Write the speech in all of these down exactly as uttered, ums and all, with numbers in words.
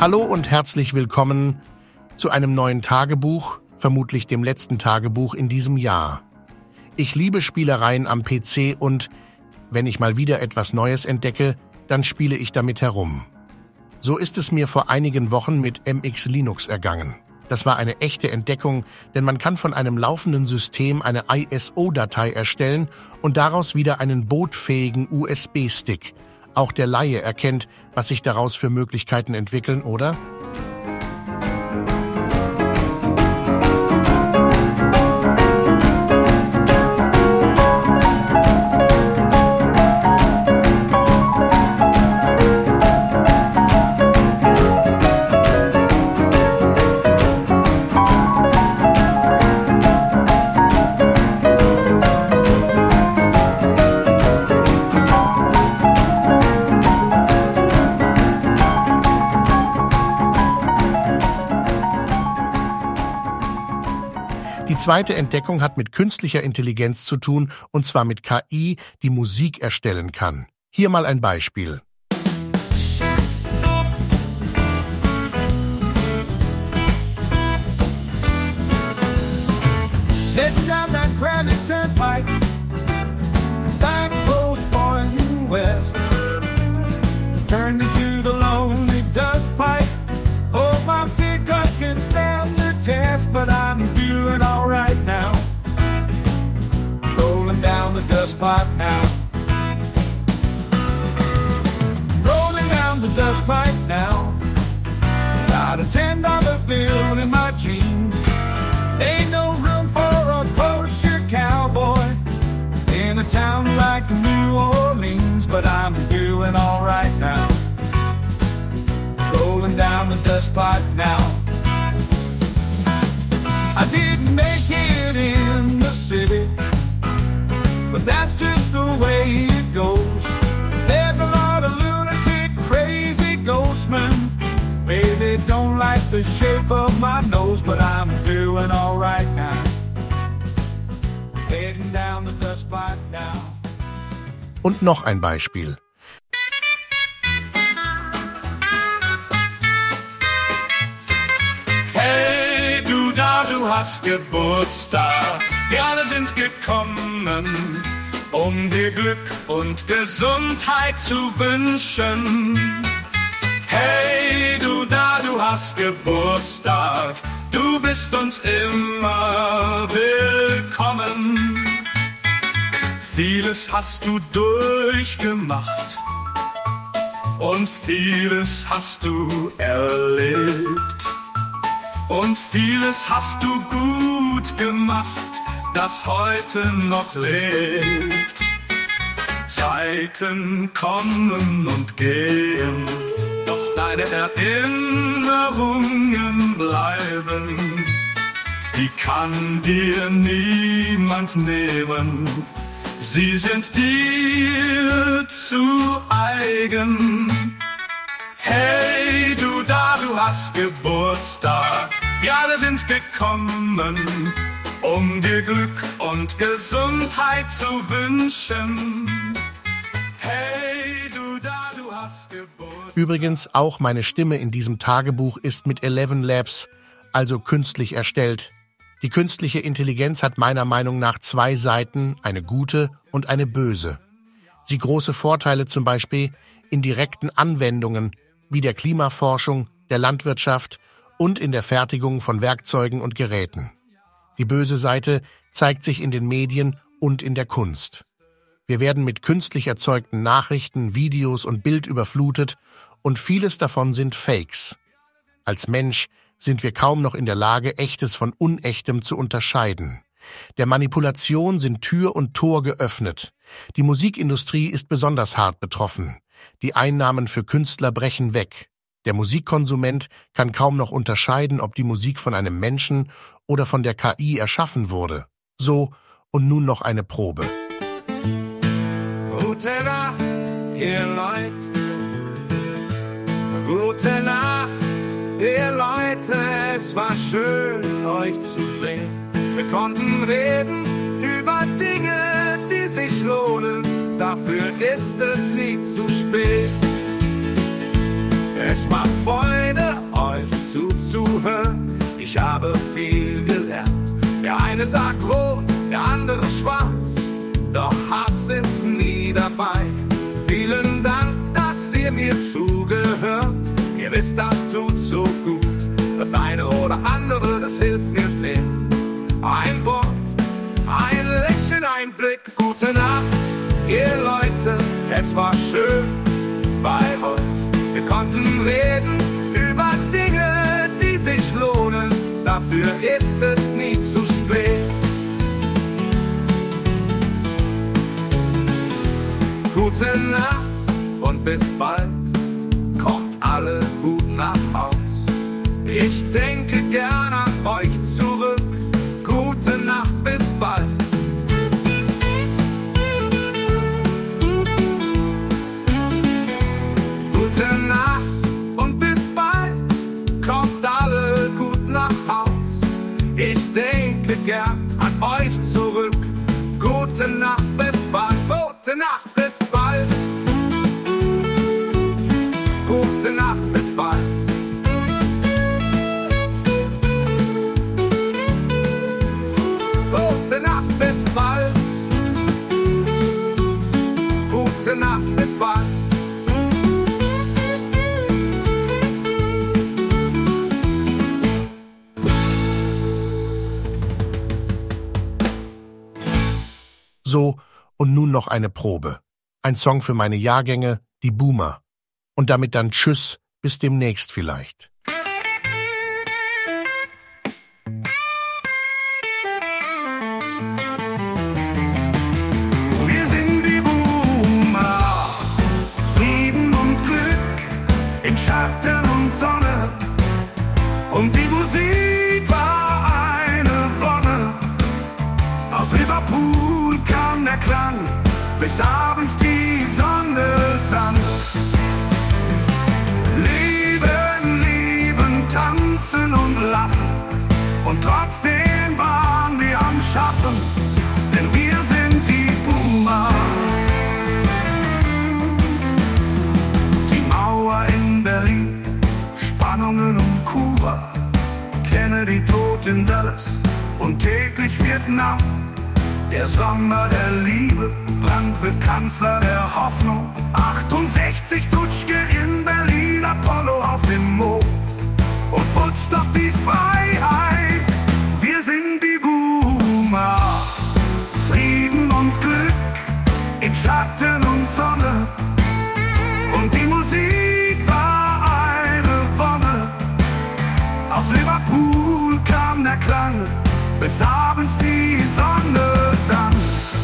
Hallo und herzlich willkommen zu einem neuen Tagebuch, vermutlich dem letzten Tagebuch in diesem Jahr. Ich liebe Spielereien am P C und, wenn ich mal wieder etwas Neues entdecke, dann spiele ich damit herum. So ist es mir vor einigen Wochen mit M X Linux ergangen. Das war eine echte Entdeckung, denn man kann von einem laufenden System eine I S O-Datei erstellen und daraus wieder einen bootfähigen U S B-Stick. Auch der Laie erkennt, was sich daraus für Möglichkeiten entwickeln, oder? Die zweite Entdeckung hat mit künstlicher Intelligenz zu tun, und zwar mit K I, die Musik erstellen kann. Hier mal ein Beispiel. Heading down that Granite Turnpike, signpost pointing west. Turned into the lonely dust pipe. Oh, my pickup can stand the test, but I'm doing all right now. Rolling down the dust pipe now. Rolling down the dust pipe now. Got a ten dollar bill in my jeans. Ain't no room for a kosher cowboy in a town like New Orleans, but I'm doing all right now. Rolling down the dust pipe now. I didn't make it in the city, but that's just the way it goes. There's a lot of lunatic, crazy ghostmen. Maybe don't like the shape of my nose, but I'm doing all right now. Heading down the dust pipe now. Und noch ein Beispiel. Hey, du da, du hast Geburtstag. Wir alle sind gekommen, um dir Glück und Gesundheit zu wünschen. Hey, du da, du hast Geburtstag. Du bist uns immer willkommen. Vieles hast du durchgemacht und vieles hast du erlebt. Und vieles hast du gut gemacht, das heute noch lebt. Zeiten kommen und gehen, doch deine Erinnerungen bleiben. Die kann dir niemand nehmen, sie sind dir zu eigen. Hey, du da, du hast Geburtstag. Wir alle sind gekommen, um dir Glück und Gesundheit zu wünschen. Hey, du da, du hast Geburtstag. Übrigens, auch meine Stimme in diesem Tagebuch ist mit Eleven Labs, also künstlich erstellt. Die künstliche Intelligenz hat meiner Meinung nach zwei Seiten, eine gute und eine böse. Sie große Vorteile zum Beispiel in direkten Anwendungen, wie der Klimaforschung, der Landwirtschaft und in der Fertigung von Werkzeugen und Geräten. Die böse Seite zeigt sich in den Medien und in der Kunst. Wir werden mit künstlich erzeugten Nachrichten, Videos und Bild überflutet und vieles davon sind Fakes. Als Mensch sind wir kaum noch in der Lage, Echtes von Unechtem zu unterscheiden. Der Manipulation sind Tür und Tor geöffnet. Die Musikindustrie ist besonders hart betroffen. Die Einnahmen für Künstler brechen weg. Der Musikkonsument kann kaum noch unterscheiden, ob die Musik von einem Menschen oder von der K I erschaffen wurde. So, und nun noch eine Probe. Gute Nacht, ihr Leute. Gute Nacht, ihr Leute. Es war schön, euch zu sehen. Wir konnten reden über Dinge, die sich lohnen. Dafür ist es nie zu spät. Es macht Freude, euch zuzuhören. Ich habe viel gelernt. Der eine sagt rot, der andere schwarz, doch Hass ist nie dabei. Vielen Dank, dass ihr mir zugehört. Ihr wisst, das tut so gut. Das eine oder andere, das hilft mir sehr. Ein Wort, ein Lächeln, ein Blick. Gute Nacht, ihr Leute, es war schön bei euch. Wir konnten reden über Dinge, die sich lohnen. Dafür ist es nie zu spät. Gute Nacht und bis bald. Kommt alle gut nach Haus. Ich denke gern an euch zurück. Gute Nacht, bis bald. Gute Nacht und bis bald. Kommt alle gut nach Haus. Ich denke gern an euch zurück. Gute Nacht, bis bald. Gute Nacht, bis bald. Gute Nacht, bis bald. Gute Nacht, bis bald. Gute Nacht, bis bald. So, und nun noch eine Probe. Ein Song für meine Jahrgänge, die Boomer. Und damit dann Tschüss, bis demnächst vielleicht. Wir sind die Boomer, Frieden und Glück, in Schatten und Sonne. Und die Musik war eine Wonne. Aus Liverpool kam der Klang, bis abends die Sonne sank. Leben, lieben, tanzen und lachen. Und trotzdem waren wir am Schaffen, denn wir sind die Boomer. Die Mauer in Berlin, Spannungen um Kuba, Kennedy tot in Dallas und täglich Vietnam. Der Sommer der Liebe, Brandt wird Kanzler der Hoffnung. achtundsechzig Dutschke in Berlin, Apollo auf dem Mond. Und Woodstock die Freiheit, wir sind die Boomer. Frieden und Glück, in Schatten und Sonne. Und die Musik war eine Wonne. Aus Liverpool kam der Klang, bis abends die Sonne sank.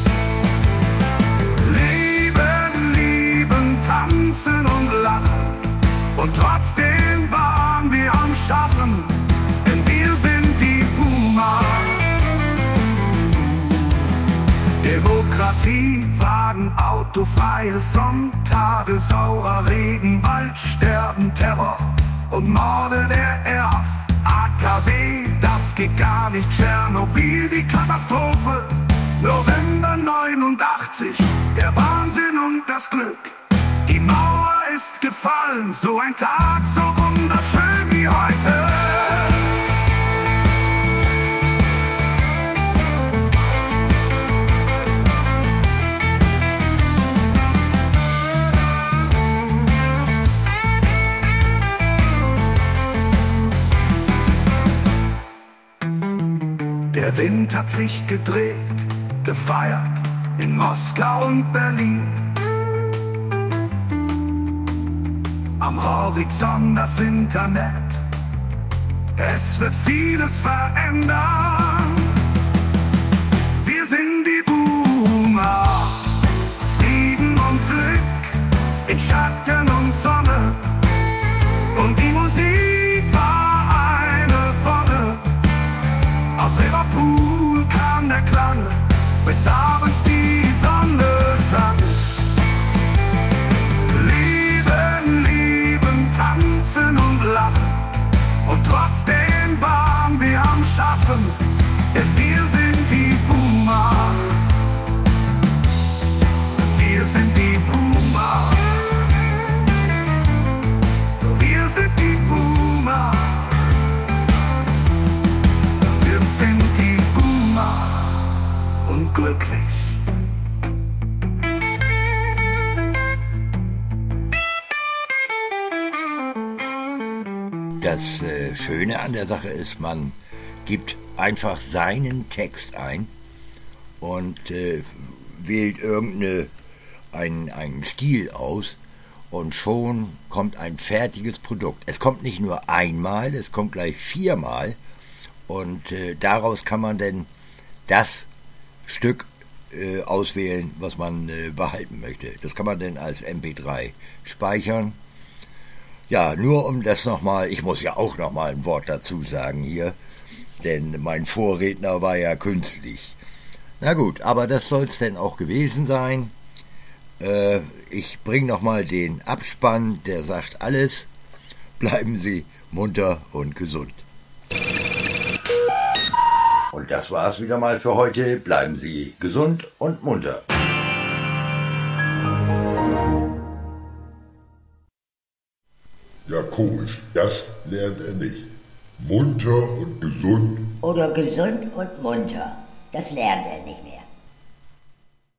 Leben, lieben, tanzen und lachen. Und trotzdem waren wir am Schaffen, denn wir sind die Boomer. Demokratie, Wagen, autofreie Sonntage, saurer Regen, Waldsterben, Terror und Morde der R A F. A K W, das geht gar nicht. Tschernobyl, die Katastrophe. November neunundachtzig, der Wahnsinn und das Glück. Die Mauer ist gefallen, so ein Tag, so wunderschön wie heute. Der Wind hat sich gedreht, gefeiert in Moskau und Berlin. Am Horizont das Internet, es wird vieles verändern. Wir sind die Boomer, Frieden und Glück, in Schatten und Sonne. Und die Musik war eine Wonne. Aus Liverpool kam der Klang, bis abends die Sonne sank. Leben, lieben, tanzen und lachen. Und trotzdem waren wir am Schaffen, denn wir sind die Boomer. Wir sind die Boomer. Wir glücklich. Das äh, Schöne an der Sache ist, man gibt einfach seinen Text ein und äh, wählt irgendeinen einen Stil aus und schon kommt ein fertiges Produkt. Es kommt nicht nur einmal, es kommt gleich viermal und äh, daraus kann man dann das Stück äh, auswählen, was man äh, behalten möchte. Das kann man dann als M P drei speichern. Ja, nur um das nochmal, ich muss ja auch nochmal ein Wort dazu sagen hier, denn mein Vorredner war ja künstlich. Na gut, aber das soll es denn auch gewesen sein. Äh, ich bringe nochmal den Abspann, der sagt alles. Bleiben Sie munter und gesund. Und das war's wieder mal für heute. Bleiben Sie gesund und munter. Ja, komisch, das lernt er nicht. Munter und gesund. Oder gesund und munter, das lernt er nicht mehr.